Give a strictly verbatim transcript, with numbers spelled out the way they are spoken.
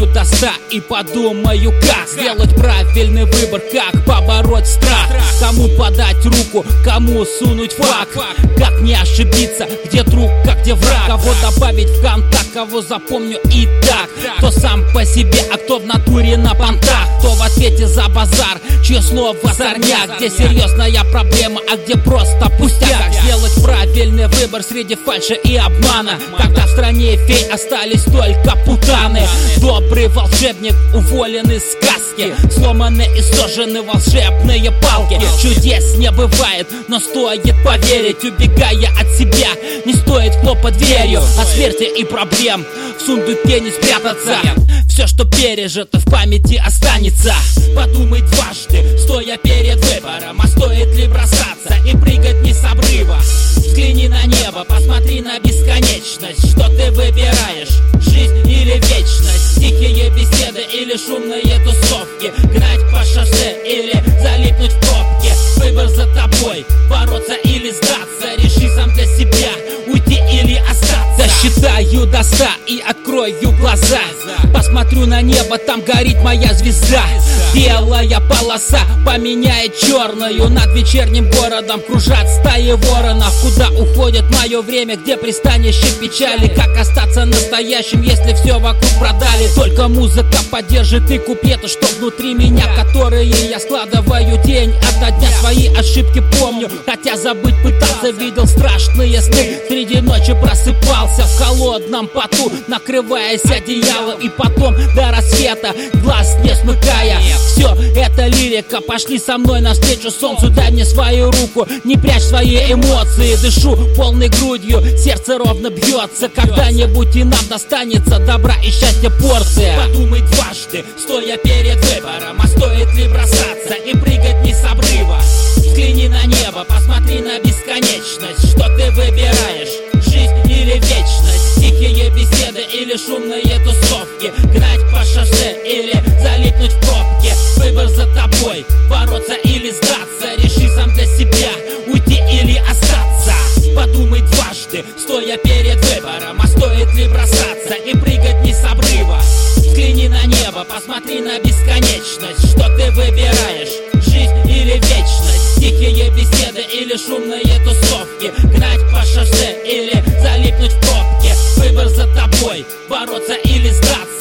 Досчитаю до ста и подумаю, как сделать правильный выбор, как побороть страх. Кому подать руку, кому сунуть факт, как не ошибиться, где друг, как где враг. Кого добавить в контакт, кого запомню и так. Кто сам по себе, а кто в натуре на понтах. Кто в ответе за базар, чье слово сорняк. Где серьезная проблема, а где просто пустяк. Как сделать правильный выбор среди фальши и обмана, когда в стране фей остались только путаны. Добрый волшебник уволен из сказки, сломаны и сожжены волшебные палки. Чудес не бывает, но стоит поверить. Убегая от себя, не стоит хлопать дверью. От смерти и проблем в сундуке не спрятаться. Все, что пережито, в памяти останется. Подумай дважды, стоя перед выбором, а стоит ли бросаться и прыгать не с обрыва. Взгляни на небо, посмотри на бесконечность. Что ты выбираешь, жизнь или вечность? Тихие беседы или шумные тусовки? Гнать по шоссе или залипнуть в пробке? Выбор за тобой, бороться или сдаться. Реши сам для себя, уйти или остаться. Досчитаю до ста и открою глаза. Посмотрю на небо, там горит моя звезда. Белая полоса поменяет черную. Над вечерним городом кружат стаи воронов. Куда уходит мое время, где пристанище печали? Как остаться настоящим, если все вокруг продали? Только музыка поддержит и куплеты, что внутри меня, которые я складываю день ото дня. Свои ошибки помню, хотя забыть пытался. Видел страшные сны, среди ночи просыпался в холодном поту, накрываясь одеялом. И потом до рассвета, глаз не смыкая. Все это лирика, пошли со мной навстречу солнцу. Дай мне свою руку, не прячь свои эмоции. Дышу полной грудью, сердце ровно бьется. Когда-нибудь и нам достанется добра и счастья порция. Подумай дважды, стоя перед выбором, а стоит ли бросаться и прыгать не с обрыва. Взгляни на небо, посмотри на бесконечность. Что ты выбираешь, жизнь или вечность? Тихие беседы или шумные тусовки? Гнать по шоссе или залипнуть в пробке? Выбор за тобой, бороться или сдаться. Реши сам для себя, уйти или остаться. Подумай дважды, стоя перед выбором, а стоит ли бросаться и прыгать не с обрыва. Взгляни на небо, посмотри на бесконечность. Что ты выбираешь, жизнь или вечность? Тихие беседы или шумные тусовки? Гнать по шоссе или залипнуть в пробке? Выбор за тобой, бороться или сдаться.